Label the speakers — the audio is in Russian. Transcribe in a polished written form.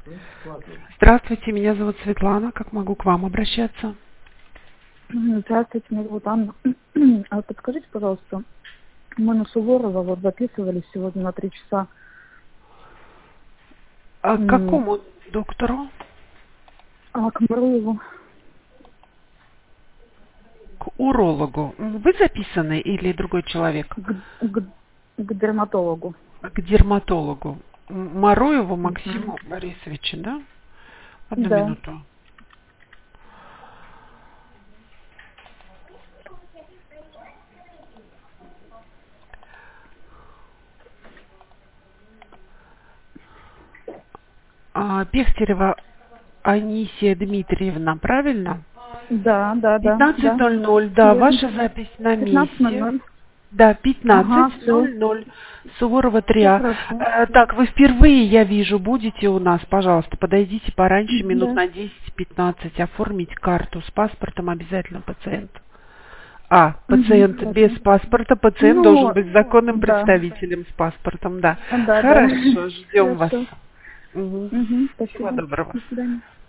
Speaker 1: Здравствуйте, меня зовут Светлана. Как могу к вам обращаться?
Speaker 2: Здравствуйте, меня зовут Анна. А подскажите, пожалуйста, мы на Суворова вот записывались сегодня на 3 часа.
Speaker 1: А к какому доктору?
Speaker 2: К Мруеву.
Speaker 1: К урологу. Вы записаны или другой человек?
Speaker 2: К дерматологу.
Speaker 1: К дерматологу. Маруеву
Speaker 2: Угу.
Speaker 1: Максиму Борисовичу, да? Одну
Speaker 2: Да.
Speaker 1: минуту. Пехтерева Анисия Дмитриевна, правильно?
Speaker 2: Да.
Speaker 1: 15:00, да,
Speaker 2: Верно.
Speaker 1: ваша запись на месте.
Speaker 2: 15:00.
Speaker 1: Да,
Speaker 2: Ага, все.
Speaker 1: 15:00, Суворова 3
Speaker 2: Все хорошо.
Speaker 1: Так, вы впервые, я вижу, будете у нас, пожалуйста, подойдите пораньше, минут
Speaker 2: Да.
Speaker 1: на 10-15, оформить карту с паспортом обязательно пациент. Пациент без
Speaker 2: Хорошо.
Speaker 1: паспорта, пациент должен
Speaker 2: Ну,
Speaker 1: быть законным
Speaker 2: да.
Speaker 1: представителем с паспортом, да.
Speaker 2: Да.
Speaker 1: Хорошо, ждем вас.
Speaker 2: Хорошо.
Speaker 1: Мгм. Всего
Speaker 2: Спасибо.
Speaker 1: доброго.
Speaker 2: До свидания.